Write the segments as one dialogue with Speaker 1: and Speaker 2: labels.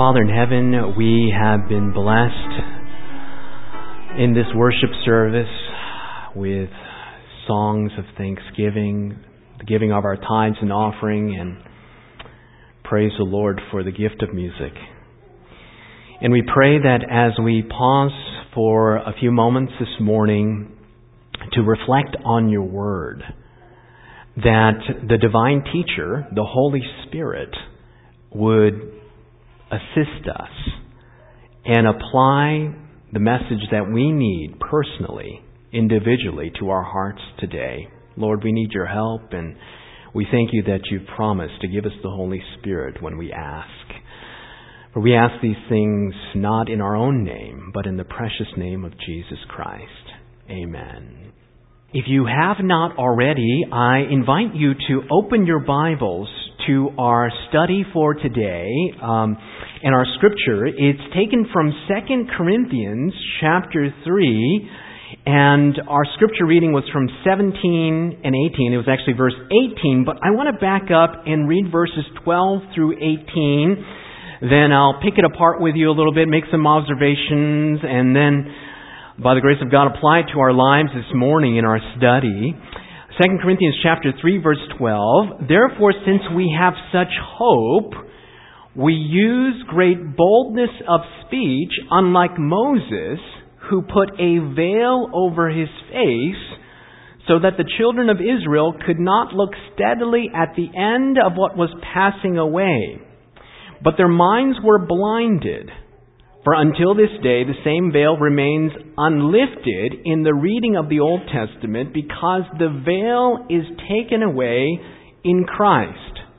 Speaker 1: Father in heaven, we have been blessed in this worship service with songs of thanksgiving, the giving of our tithes and offering, and praise the Lord for the gift of music. And we pray that as we pause for a few moments this morning to reflect on your word, that the divine teacher, the Holy Spirit, would assist us and apply the message that we need personally, individually, to our hearts today. Lord, we need your help, and we thank you that you've promised to give us the Holy Spirit when we ask. For we ask these things not in our own name, but in the precious name of Jesus Christ. Amen. If you have not already, I invite you to open your Bibles to our study for today. And our scripture, it's taken from 2 Corinthians chapter 3. And our scripture reading was from 17 and 18. It was actually verse 18. But I want to back up and read verses 12 through 18. Then I'll pick it apart with you a little bit, make some observations, and then, by the grace of God, apply it to our lives this morning in our study. 2 Corinthians chapter 3, verse 12. Therefore, since we have such hope, we use great boldness of speech, unlike Moses, who put a veil over his face, so that the children of Israel could not look steadily at the end of what was passing away. But their minds were blinded. For until this day, the same veil remains unlifted in the reading of the Old Testament, because the veil is taken away in Christ.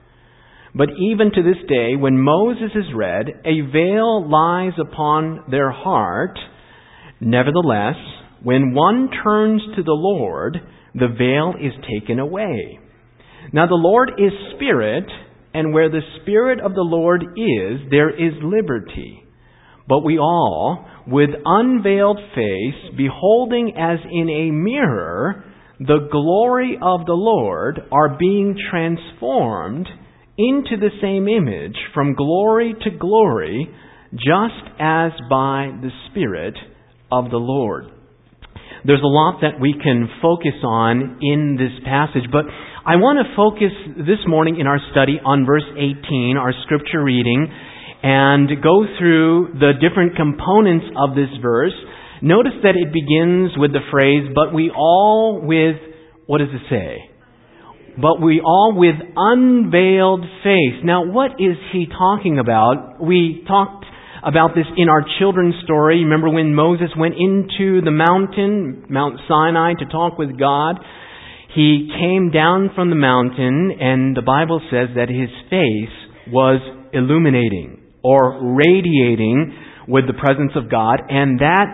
Speaker 1: But even to this day, when Moses is read, a veil lies upon their heart. Nevertheless, when one turns to the Lord, the veil is taken away. Now the Lord is Spirit, and where the Spirit of the Lord is, there is liberty. But we all, with unveiled face, beholding as in a mirror the glory of the Lord, are being transformed into the same image from glory to glory, just as by the Spirit of the Lord. There's a lot that we can focus on in this passage, but I want to focus this morning in our study on verse 18, our scripture reading, and go through the different components of this verse. Notice that it begins with the phrase, but we all with, what does it say? But we all with unveiled face. Now, what is he talking about? We talked about this in our children's story. Remember when Moses went into the mountain, Mount Sinai, to talk with God? He came down from the mountain, and the Bible says that his face was illuminating or radiating with the presence of God, and that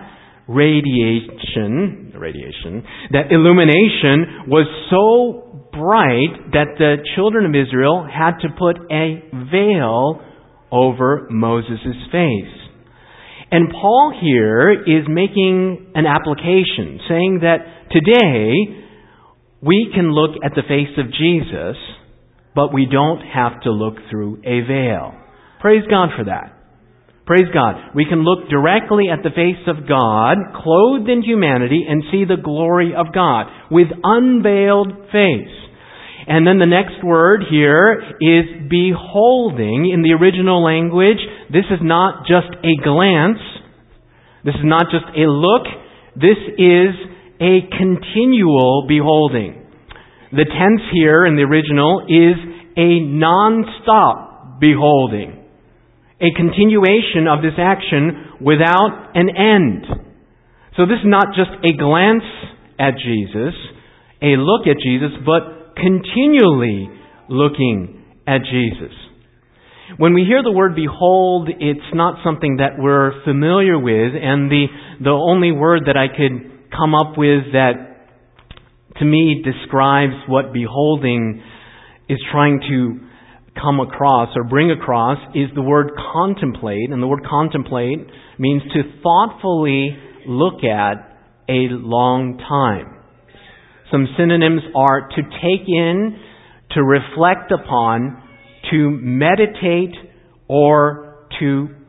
Speaker 1: radiation, that illumination was so bright that the children of Israel had to put a veil over Moses' face. And Paul here is making an application, saying that today we can look at the face of Jesus, but we don't have to look through a veil. Praise God for that. Praise God. We can look directly at the face of God, clothed in humanity, and see the glory of God with unveiled face. And then the next word here is beholding. In the original language, this is not just a glance. This is not just a look. This is a continual beholding. The tense here in the original is a non-stop beholding. A continuation of this action without an end. So this is not just a glance at Jesus, a look at Jesus, but continually looking at Jesus. When we hear the word behold, it's not something that we're familiar with, and the only word that I could come up with that to me describes what beholding is trying to come across or bring across is the word contemplate. And the word contemplate means to thoughtfully look at a long time. Some synonyms are to take in, to reflect upon, to meditate, or to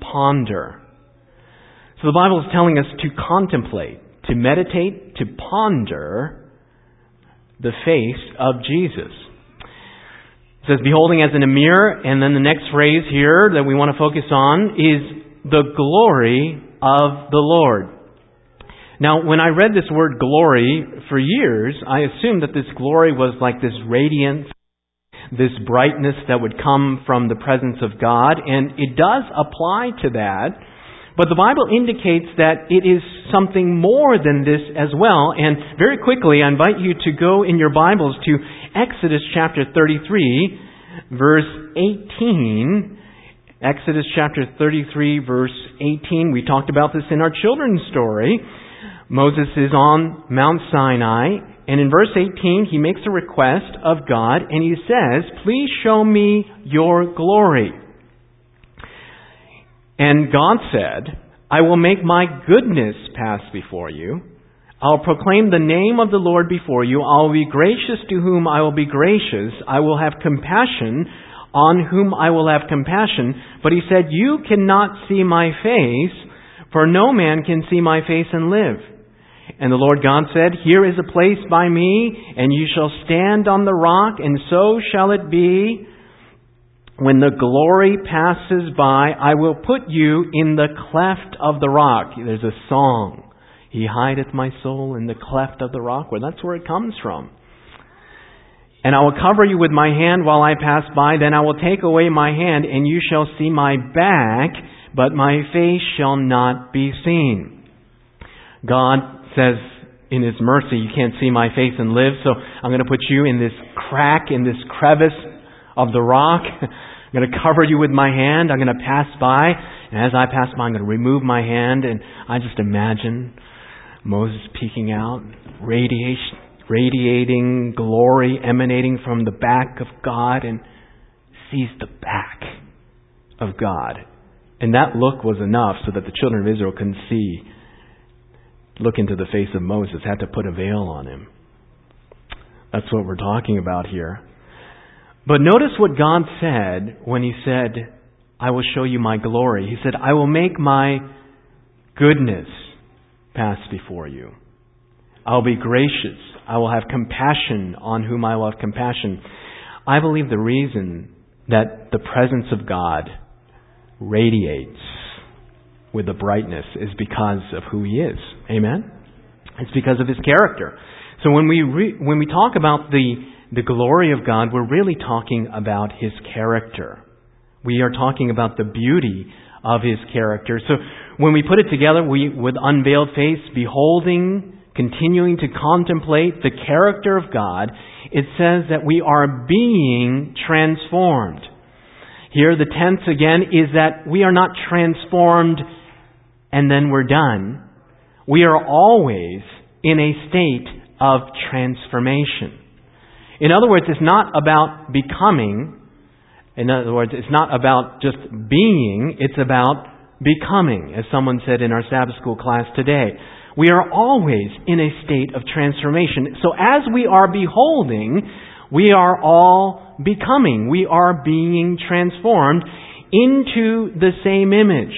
Speaker 1: ponder. So the Bible is telling us to contemplate, to meditate, to ponder the face of Jesus. It says, beholding as in a mirror, and then the next phrase here that we want to focus on is the glory of the Lord. Now, when I read this word glory for years, I assumed that this glory was like this radiance, this brightness that would come from the presence of God, and it does apply to that. But the Bible indicates that it is something more than this as well. And very quickly, I invite you to go in your Bibles to Exodus chapter 33, verse 18. Exodus chapter 33, verse 18. We talked about this in our children's story. Moses is on Mount Sinai, and in verse 18, he makes a request of God, and he says, "Please show me your glory." And God said, "I will make my goodness pass before you. I'll proclaim the name of the Lord before you. I will be gracious to whom I will be gracious. I will have compassion on whom I will have compassion." But he said, "You cannot see my face, for no man can see my face and live." And the Lord God said, "Here is a place by me, and you shall stand on the rock, and so shall it be. When the glory passes by, I will put you in the cleft of the rock." There's a song. "He hideth my soul in the cleft of the rock." Well, that's where it comes from. "And I will cover you with my hand while I pass by. Then I will take away my hand, and you shall see my back, but my face shall not be seen." God says in His mercy, "You can't see my face and live, so I'm going to put you in this crack, in this crevice of the rock. I'm going to cover you with my hand. I'm going to pass by. And as I pass by, I'm going to remove my hand." And I just imagine Moses peeking out, radiating glory emanating from the back of God, and sees the back of God. And that look was enough so that the children of Israel couldn't look into the face of Moses, had to put a veil on him. That's what we're talking about here. But notice what God said when He said, "I will show you my glory." He said, "I will make my goodness pass before you. I'll be gracious. I will have compassion on whom I will have compassion." I believe the reason that the presence of God radiates with the brightness is because of who He is. Amen? It's because of His character. So when we talk about the glory of God, we're really talking about His character. We are talking about the beauty of His character. So when we put it together, we, with unveiled face, beholding, continuing to contemplate the character of God, it says that we are being transformed. Here the tense again is that we are not transformed and then we're done. We are always in a state of transformation. In other words, it's not about becoming. In other words, it's not about just being. It's about becoming, as someone said in our Sabbath school class today. We are always in a state of transformation. So as we are beholding, we are all becoming. We are being transformed into the same image.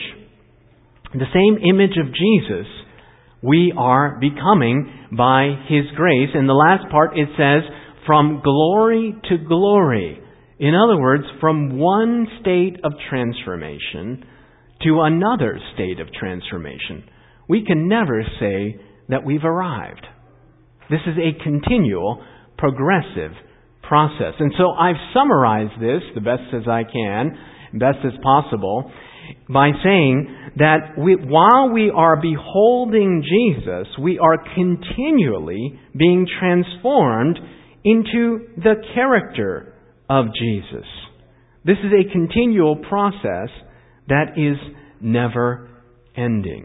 Speaker 1: The same image of Jesus we are becoming by His grace. In the last part it says, from glory to glory. In other words, from one state of transformation to another state of transformation. We can never say that we've arrived. This is a continual, progressive process. And so I've summarized this the best as I can, best as possible, by saying that while we are beholding Jesus, we are continually being transformed into the character of Jesus. This is a continual process that is never ending.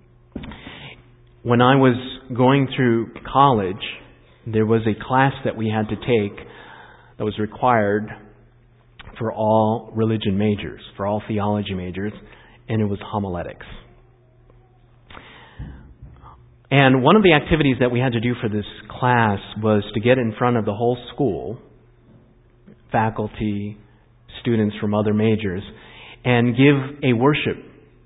Speaker 1: When I was going through college, there was a class that we had to take that was required for all religion majors, for all theology majors, and it was homiletics. And one of the activities that we had to do for this class was to get in front of the whole school, faculty, students from other majors, and give a worship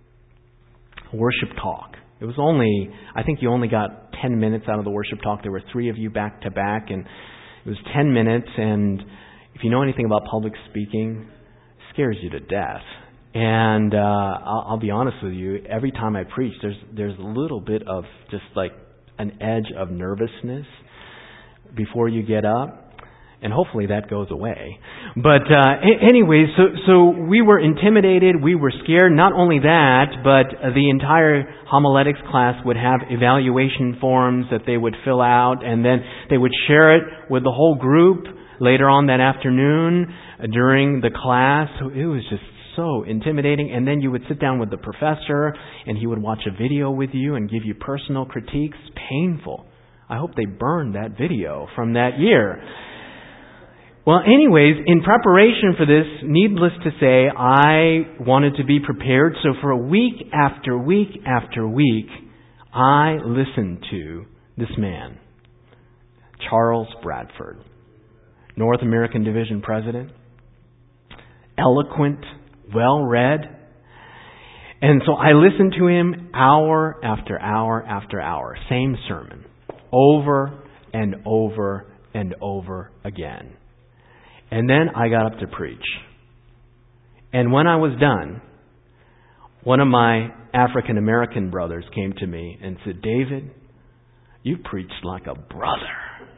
Speaker 1: worship talk. It was I think you only got 10 minutes out of the worship talk. There were 3 of you back to back, and it was 10 minutes, and if you know anything about public speaking, it scares you to death. And I'll be honest with you, every time I preach, there's a little bit of just like an edge of nervousness before you get up. And hopefully that goes away. But anyway, so we were intimidated, we were scared. Not only that, but the entire homiletics class would have evaluation forms that they would fill out, and then they would share it with the whole group later on that afternoon during the class. So it was just so intimidating. And then you would sit down with the professor, and he would watch a video with you and give you personal critiques. Painful. I hope they burned that video from that year. Well, anyways, in preparation for this, needless to say, I wanted to be prepared. So for week after week after week, I listened to this man, Charles Bradford, North American Division President, eloquent, well-read. And so I listened to him hour after hour after hour, same sermon, over and over and over again. And then I got up to preach. And when I was done, one of my African American brothers came to me and said, "David, you preached like a brother."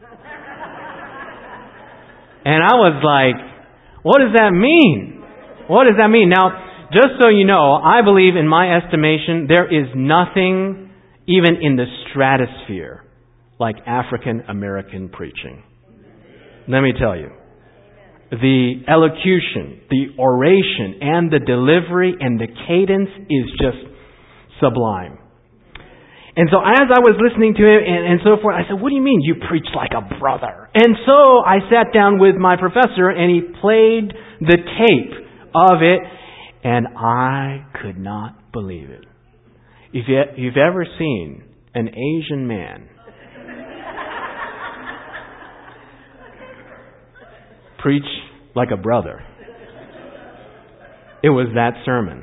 Speaker 1: And I was like, what does that mean? What does that mean? Now, just so you know, I believe in my estimation, there is nothing even in the stratosphere like African American preaching. Let me tell you. The elocution, the oration, and the delivery and the cadence is just sublime. And so as I was listening to him and so forth, I said, "What do you mean you preach like a brother?" And so I sat down with my professor and he played the tape of it, and I could not believe it. If you've ever seen an Asian man preach like a brother, it was that sermon.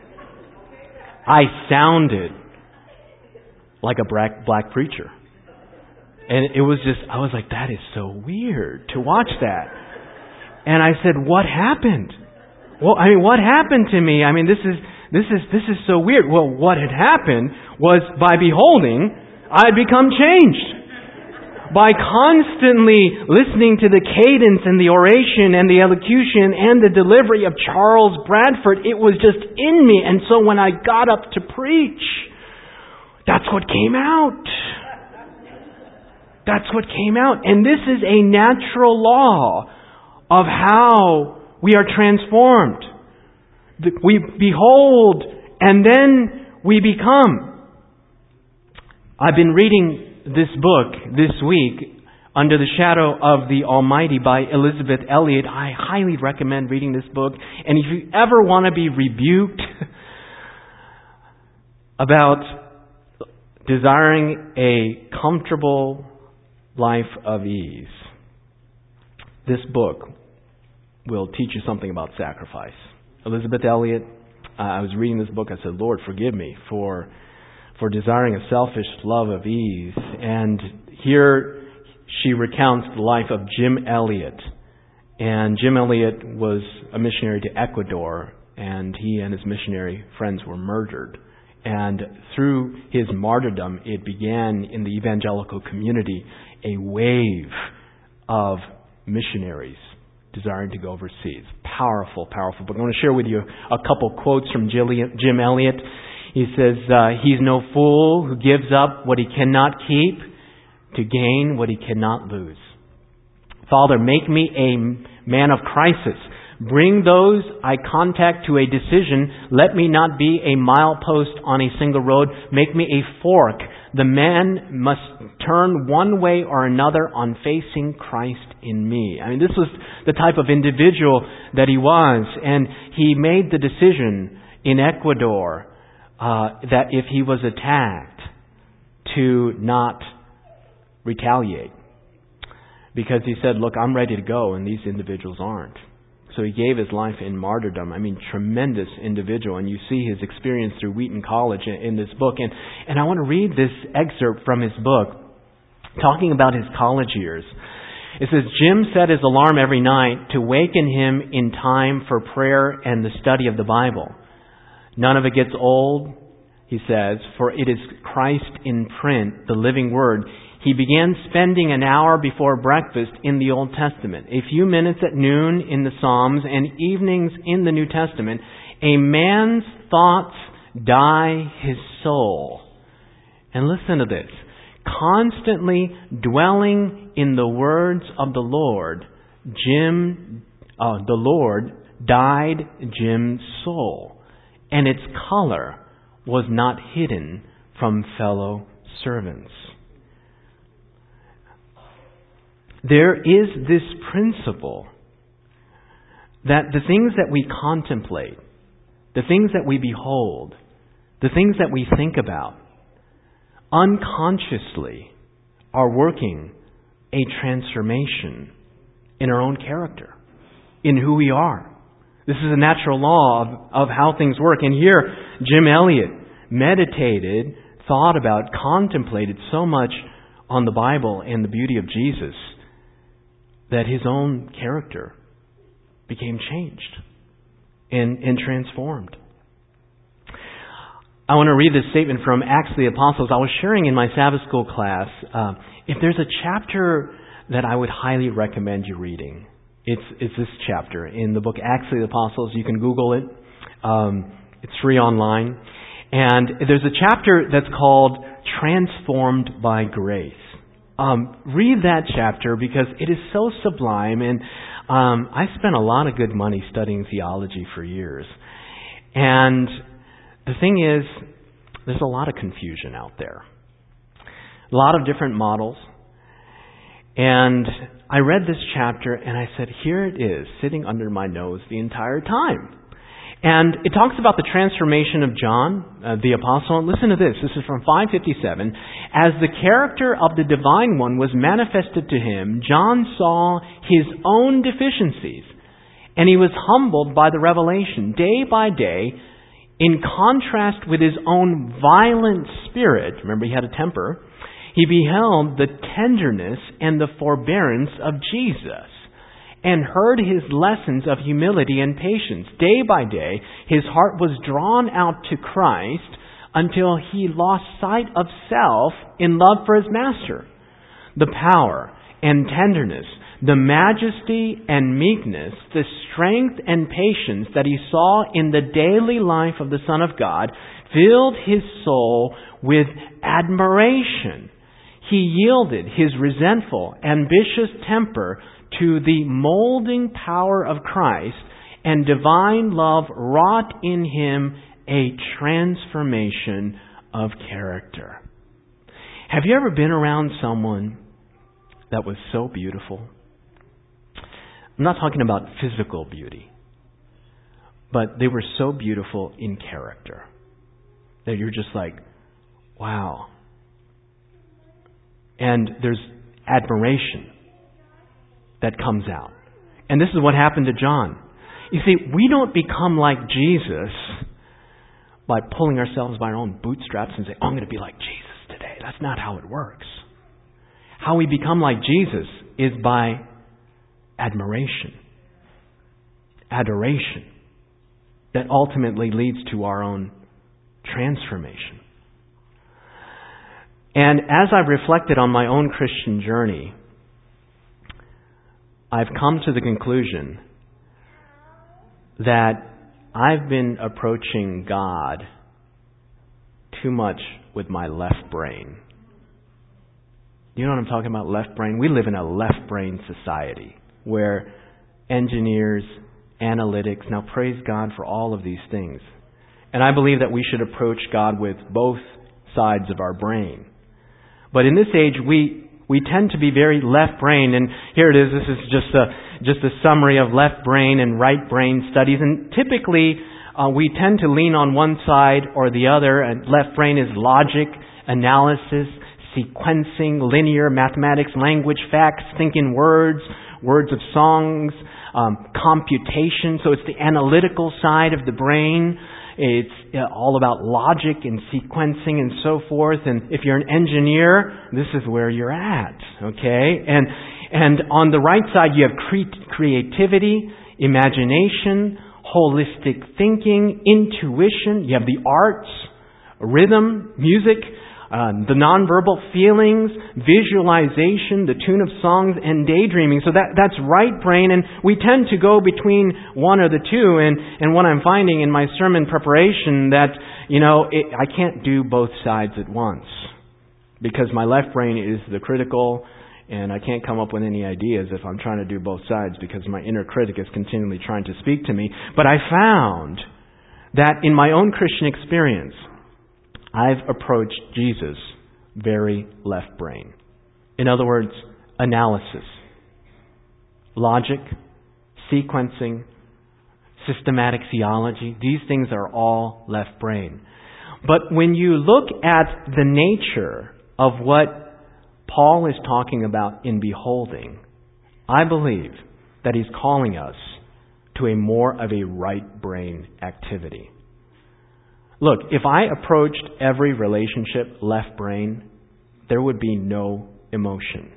Speaker 1: I sounded like a black preacher. And it was just, I was like, that is so weird to watch that. And I said, what happened? Well, I mean, what happened to me? I mean, this is so weird. Well, what had happened was by beholding, I had become changed. By constantly listening to the cadence and the oration and the elocution and the delivery of Charles Bradford, it was just in me. And so when I got up to preach, that's what came out. That's what came out. And this is a natural law of how we are transformed. We behold and then we become. I've been reading this book this week, Under the Shadow of the Almighty by Elisabeth Elliot. I highly recommend reading this book. And if you ever want to be rebuked about desiring a comfortable life of ease, this book will teach you something about sacrifice. Elisabeth Elliot, I was reading this book, I said, "Lord, forgive me for desiring a selfish love of ease." And here she recounts the life of Jim Elliot. And Jim Elliot was a missionary to Ecuador, and he and his missionary friends were murdered. And through his martyrdom, it began in the evangelical community a wave of missionaries desiring to go overseas. Powerful, powerful. But I'm going to share with you a couple quotes from Jim Elliot. He says, "He's no fool who gives up what he cannot keep to gain what he cannot lose. Father, make me a man of crisis. Bring those I contact to a decision. Let me not be a milepost on a single road. Make me a fork. The man must turn one way or another on facing Christ in me." I mean, this was the type of individual that he was. And he made the decision in Ecuador that if he was attacked, to not retaliate. Because he said, "Look, I'm ready to go and these individuals aren't." So he gave his life in martyrdom. I mean, tremendous individual. And you see his experience through Wheaton College in this book. And I want to read this excerpt from his book, talking about his college years. It says, Jim set his alarm every night to waken him in time for prayer and the study of the Bible. None of it gets old, he says, for it is Christ in print, the living Word. He began spending an hour before breakfast in the Old Testament, a few minutes at noon in the Psalms, and evenings in the New Testament. A man's thoughts dye his soul. And listen to this. Constantly dwelling in the words of the Lord, the Lord dyed Jim's soul, and its color was not hidden from fellow servants. There is this principle that the things that we contemplate, the things that we behold, the things that we think about, unconsciously are working a transformation in our own character, in who we are. This is a natural law of how things work. And here, Jim Elliot meditated, thought about, contemplated so much on the Bible and the beauty of Jesus that his own character became changed and transformed. I want to read this statement from Acts of the Apostles. I was sharing in my Sabbath school class, if there's a chapter that I would highly recommend you reading, it's this chapter in the book Acts of the Apostles. You can Google it. It's free online. And there's a chapter that's called Transformed by Grace. Read that chapter because it is so sublime, and I spent a lot of good money studying theology for years. And the thing is, there's a lot of confusion out there. A lot of different models. And I read this chapter and I said, here it is, sitting under my nose the entire time. And it talks about the transformation of John, the apostle. Listen to this. This is from 557. As the character of the divine one was manifested to him, John saw his own deficiencies, and he was humbled by the revelation. Day by day, in contrast with his own violent spirit, remember he had a temper, he beheld the tenderness and the forbearance of Jesus, and heard his lessons of humility and patience. Day by day, his heart was drawn out to Christ until he lost sight of self in love for his master. The power and tenderness, the majesty and meekness, the strength and patience that he saw in the daily life of the Son of God filled his soul with admiration. He yielded his resentful, ambitious temper to the molding power of Christ, and divine love wrought in him a transformation of character. Have you ever been around someone that was so beautiful? I'm not talking about physical beauty, but they were so beautiful in character that you're just like, wow. And there's admiration that comes out. And this is what happened to John. You see, we don't become like Jesus by pulling ourselves by our own bootstraps and say, oh, I'm going to be like Jesus today. That's not how it works. How we become like Jesus is by admiration. Adoration. That ultimately leads to our own transformation. And as I've reflected on my own Christian journey, I've come to the conclusion that I've been approaching God too much with my left brain. You know what I'm talking about, left brain? We live in a left brain society where engineers, analytics, now praise God for all of these things. And I believe that we should approach God with both sides of our brain. But in this age, we tend to be very left brain, and here it is. This is just a summary of left brain and right brain studies. And typically, we tend to lean on one side or the other. And left brain is logic, analysis, sequencing, linear, mathematics, language, facts, thinking words of songs, computation. So it's the analytical side of the brain. It's all about logic and sequencing and so forth. And if you're an engineer, this is where you're at. Okay? And on the right side, you have creativity, imagination, holistic thinking, intuition. You have the arts, rhythm, music, the nonverbal feelings, visualization, the tune of songs, and daydreaming. So that's right brain, and we tend to go between one or the two. And what I'm finding in my sermon preparation that, I can't do both sides at once, because my left brain is the critical, and I can't come up with any ideas if I'm trying to do both sides, because my inner critic is continually trying to speak to me. But I found that in my own Christian experience, I've approached Jesus very left brain. In other words, analysis, logic, sequencing, systematic theology. These things are all left brain. But when you look at the nature of what Paul is talking about in beholding, I believe that he's calling us to a more of a right brain activity. Look, if I approached every relationship left brain, there would be no emotion.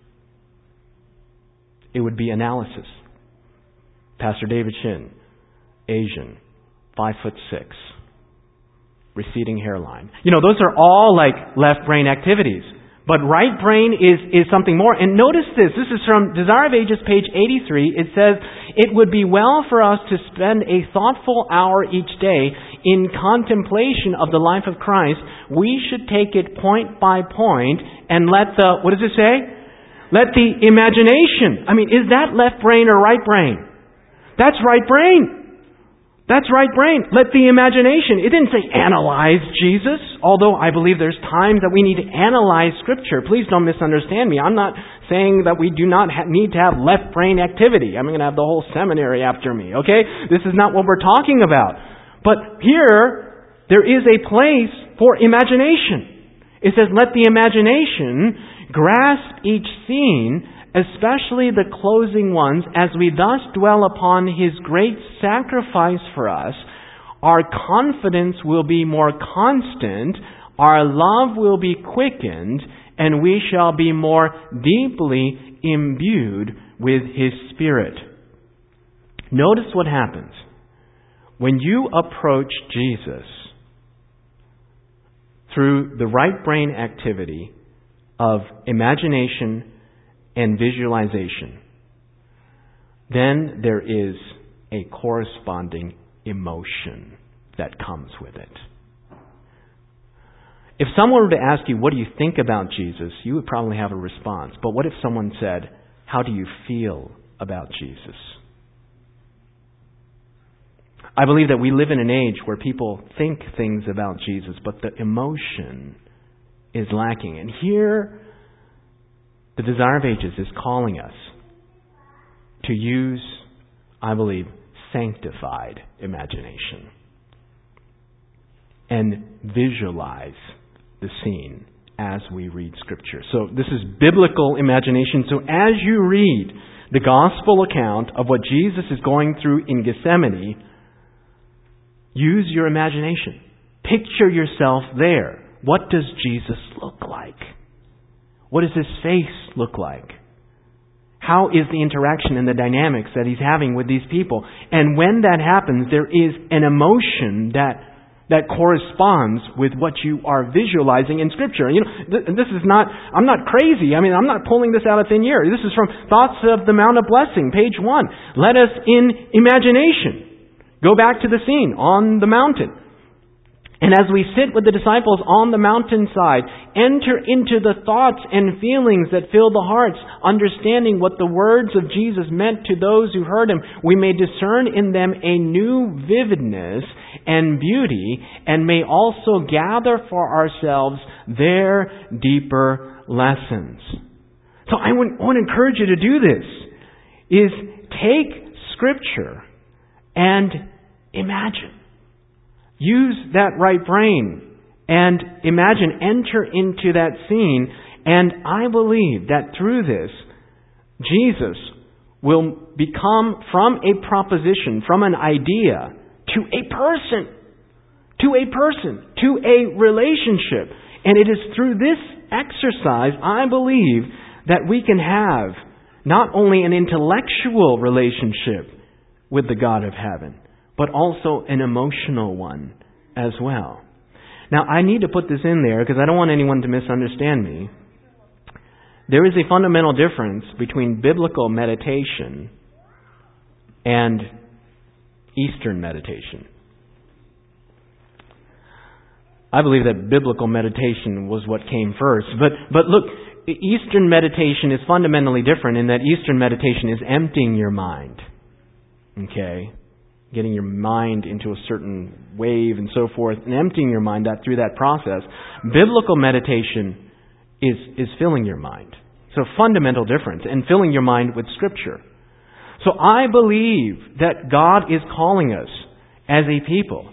Speaker 1: It would be analysis. Pastor David Shin, Asian, 5'6", receding hairline. Those are all like left brain activities. But right brain is something more. And notice this. This is from Desire of Ages, page 83. It says, "It would be well for us to spend a thoughtful hour each day in contemplation of the life of Christ. We should take it point by point and let the," what does it say? "Let the imagination." Is that left brain or right brain? That's right brain. That's right brain. Let the imagination. It didn't say analyze Jesus, although I believe there's times that we need to analyze Scripture. Please don't misunderstand me. I'm not saying that we do not need to have left brain activity. I'm going to have the whole seminary after me, okay? This is not what we're talking about. But here, there is a place for imagination. It says, let the imagination grasp each scene, especially the closing ones, as we thus dwell upon His great sacrifice for us. Our confidence will be more constant, our love will be quickened, and we shall be more deeply imbued with His Spirit. Notice what happens. When you approach Jesus through the right brain activity of imagination and visualization, then there is a corresponding emotion that comes with it. If someone were to ask you, what do you think about Jesus? You would probably have a response. But what if someone said, how do you feel about Jesus? I believe that we live in an age where people think things about Jesus, but the emotion is lacking. And here, the Desire of Ages is calling us to use, I believe, sanctified imagination and visualize the scene as we read Scripture. So this is biblical imagination. So as you read the gospel account of what Jesus is going through in Gethsemane, use your imagination. Picture yourself there. What does Jesus look like? What does His face look like? How is the interaction and the dynamics that He's having with these people? And when that happens, there is an emotion that corresponds with what you are visualizing in Scripture. This is not, I'm not crazy. I'm not pulling this out of thin air. This is from Thoughts of the Mount of Blessing, page 1. Let us in imagination go back to the scene on the mountain. And as we sit with the disciples on the mountainside, enter into the thoughts and feelings that fill the hearts, understanding what the words of Jesus meant to those who heard Him, we may discern in them a new vividness and beauty, and may also gather for ourselves their deeper lessons. So I want to encourage you to do this, is take Scripture and imagine. Use that right brain and imagine, enter into that scene. And I believe that through this, Jesus will become from a proposition, from an idea, to a person, to a relationship. And it is through this exercise, I believe, that we can have not only an intellectual relationship with the God of heaven, but also an emotional one as well. Now, I need to put this in there because I don't want anyone to misunderstand me. There is a fundamental difference between biblical meditation and Eastern meditation. I believe that biblical meditation was what came first. But look, Eastern meditation is fundamentally different in that Eastern meditation is emptying your mind. Okay? Getting your mind into a certain wave and so forth, and emptying your mind through that process. Biblical meditation is filling your mind. So fundamental difference, and filling your mind with Scripture. So I believe that God is calling us as a people,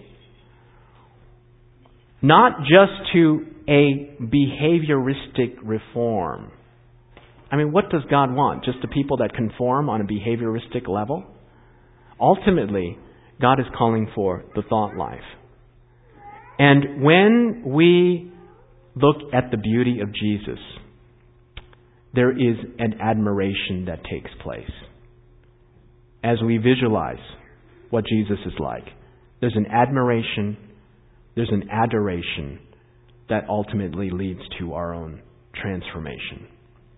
Speaker 1: not just to a behavioristic reform. I mean, what does God want? Just the people that conform on a behavioristic level? Ultimately, God is calling for the thought life. And when we look at the beauty of Jesus, there is an admiration that takes place. As we visualize what Jesus is like, there's an admiration, there's an adoration that ultimately leads to our own transformation.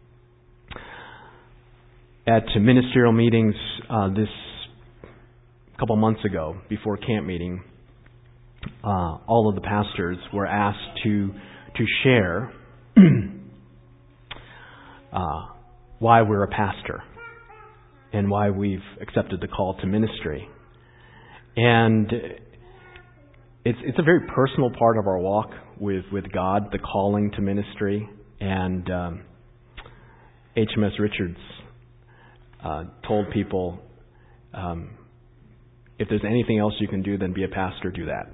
Speaker 1: At ministerial meetings this couple months ago, before camp meeting, all of the pastors were asked to share why we're a pastor and why we've accepted the call to ministry. And it's a very personal part of our walk with God, the calling to ministry. And HMS Richards told people, if there's anything else you can do than be a pastor, do that.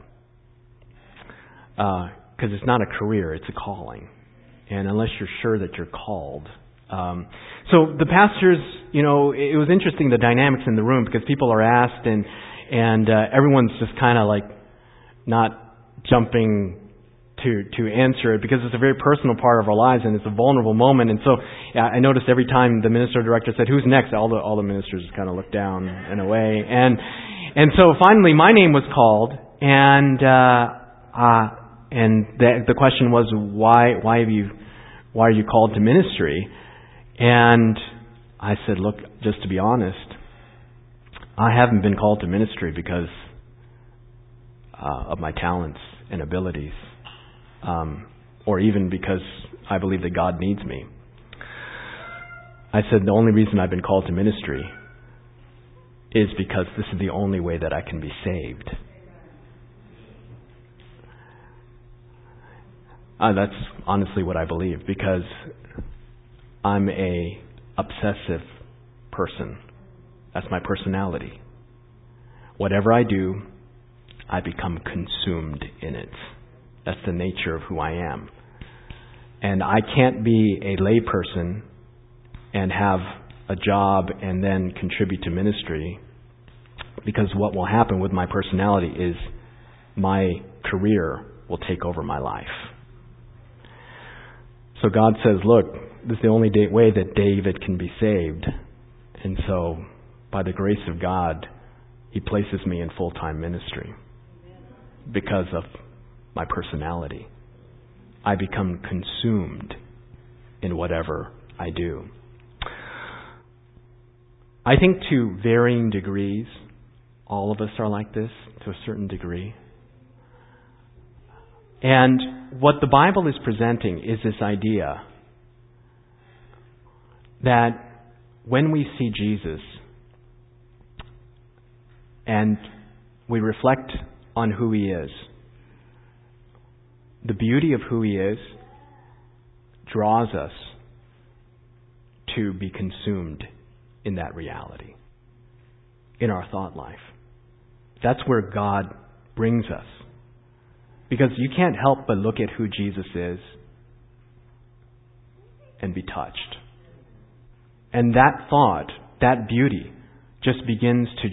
Speaker 1: Because it's not a career, it's a calling. And unless you're sure that you're called. So the pastors, it was interesting, the dynamics in the room, because people are asked and everyone's just kind of like not jumping to answer it, because it's a very personal part of our lives and it's a vulnerable moment. And so I noticed every time the minister director said, "Who's next?" all the ministers kind of looked down and away. And so finally my name was called, and the question was, why are you called to ministry? And I said, look, just to be honest, I haven't been called to ministry because of my talents and abilities, or even because I believe that God needs me. I said the only reason I've been called to ministry is because this is the only way that I can be saved. That's honestly what I believe, because I'm a obsessive person. That's my personality. Whatever I do, I become consumed in it. That's the nature of who I am. And I can't be a lay person and have a job and then contribute to ministry, because what will happen with my personality is my career will take over my life. So God says, look, this is the only way that David can be saved. And so, by the grace of God, He places me in full-time ministry because of my personality. I become consumed in whatever I do. I think to varying degrees, all of us are like this to a certain degree. And what the Bible is presenting is this idea that when we see Jesus and we reflect on who He is, the beauty of who He is draws us to be consumed in that reality, in our thought life. That's where God brings us. Because you can't help but look at who Jesus is and be touched. And that thought that beauty just begins to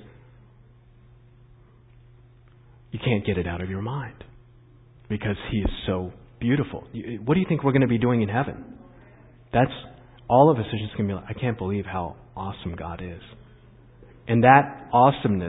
Speaker 1: you can't get it out of your mind because He is so beautiful. What do you think we're going to be doing in heaven? That's all of us are just going to be like, I can't believe how awesome God is. And that awesomeness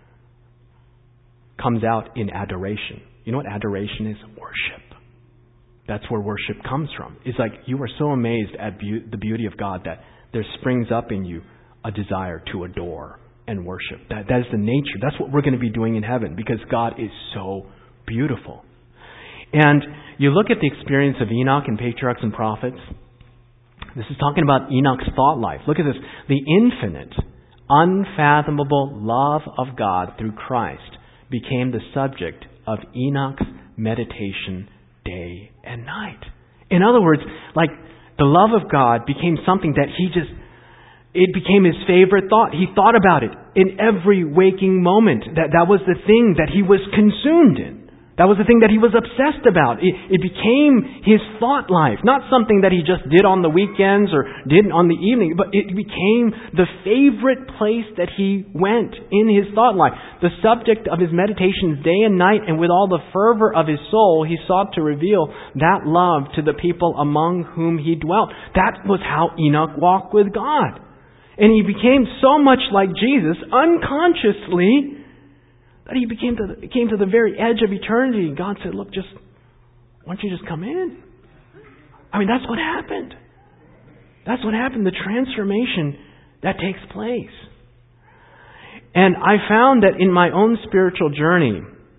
Speaker 1: comes out in adoration. You know what adoration is? Worship. That's where worship comes from. It's like you are so amazed at the beauty of God that there springs up in you a desire to adore and worship. That is the nature. That's what we're going to be doing in heaven because God is so beautiful. And you look at the experience of Enoch and patriarchs and prophets. This is talking about Enoch's thought life. Look at this. The infinite, unfathomable love of God through Christ became the subject of Enoch's meditation day and night. In other words, like the love of God became something that it became his favorite thought. He thought about it in every waking moment. That was the thing that he was consumed in. That was the thing that he was obsessed about. It became his thought life. Not something that he just did on the weekends or did on the evening, but it became the favorite place that he went in his thought life. The subject of his meditations day and night, and with all the fervor of his soul, he sought to reveal that love to the people among whom he dwelt. That was how Enoch walked with God. And he became so much like Jesus unconsciously that he came to the very edge of eternity. And God said, look, why don't you just come in? I mean, that's what happened. That's what happened, the transformation that takes place. And I found that in my own spiritual journey,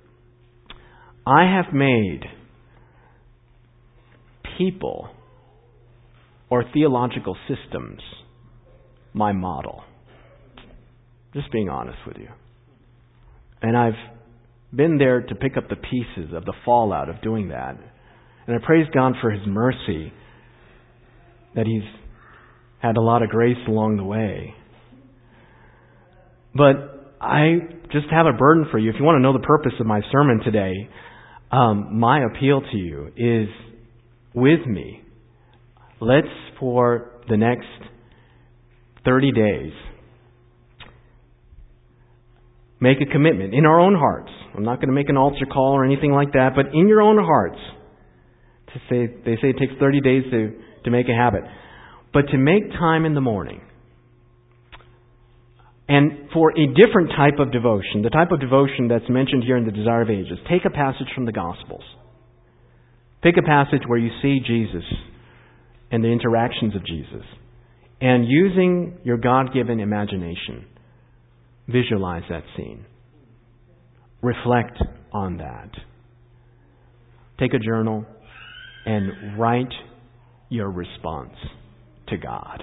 Speaker 1: I have made people or theological systems my model. Just being honest with you. And I've been there to pick up the pieces of the fallout of doing that. And I praise God for His mercy that He's had a lot of grace along the way. But I just have a burden for you. If you want to know the purpose of my sermon today, my appeal to you is with me. Let's, for the next 30 days, make a commitment in our own hearts. I'm not going to make an altar call or anything like that, but in your own hearts. They say it takes 30 days to make a habit. But to make time in the morning. And for a different type of devotion, the type of devotion that's mentioned here in the Desire of Ages, take a passage from the Gospels. Pick a passage where you see Jesus and the interactions of Jesus. And using your God-given imagination, visualize that scene. Reflect on that. Take a journal and write your response to God.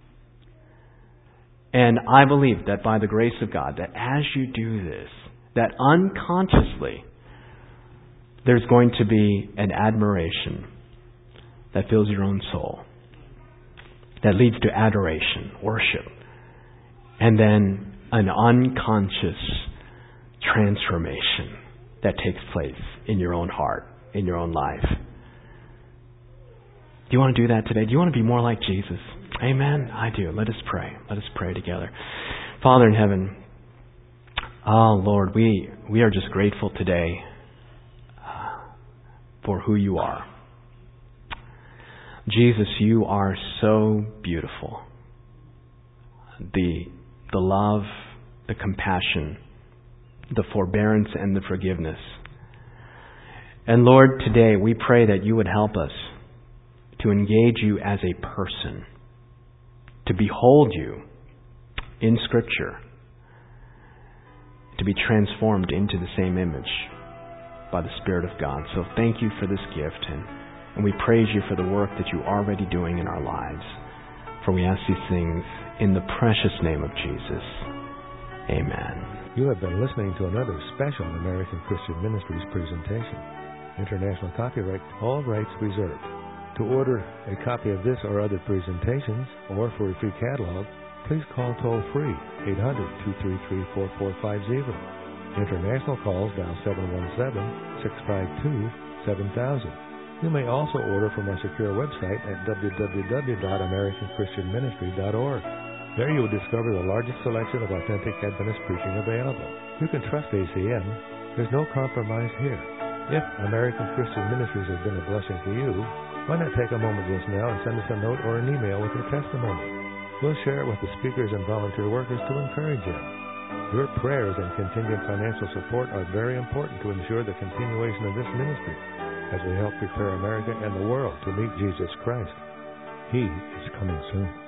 Speaker 1: And I believe that by the grace of God, that as you do this, that unconsciously there's going to be an admiration that fills your own soul, that leads to adoration, worship, and then an unconscious transformation that takes place in your own heart, in your own life. Do you want to do that today? Do you want to be more like Jesus? Amen? I do. Let us pray. Let us pray together. Father in heaven, oh Lord, we are just grateful today for who you are. Jesus, you are so beautiful. The love, the compassion, the forbearance, and the forgiveness. And Lord, today we pray that you would help us to engage you as a person, to behold you in Scripture, to be transformed into the same image by the Spirit of God. So thank you for this gift, and we praise you for the work that you're already doing in our lives. For we ask these things in the precious name of Jesus. Amen.
Speaker 2: You have been listening to another special American Christian Ministries presentation. International copyright, all rights reserved. To order a copy of this or other presentations, or for a free catalog, please call toll-free 800-233-4450. International calls dial 717-652-7000. You may also order from our secure website at www.americanchristianministry.org. There you will discover the largest selection of authentic Adventist preaching available. You can trust ACN. There's no compromise here. If American Christian Ministries has been a blessing to you, why not take a moment just now and send us a note or an email with your testimony? We'll share it with the speakers and volunteer workers to encourage you. Your prayers and contingent financial support are very important to ensure the continuation of this ministry as we help prepare America and the world to meet Jesus Christ. He is coming soon.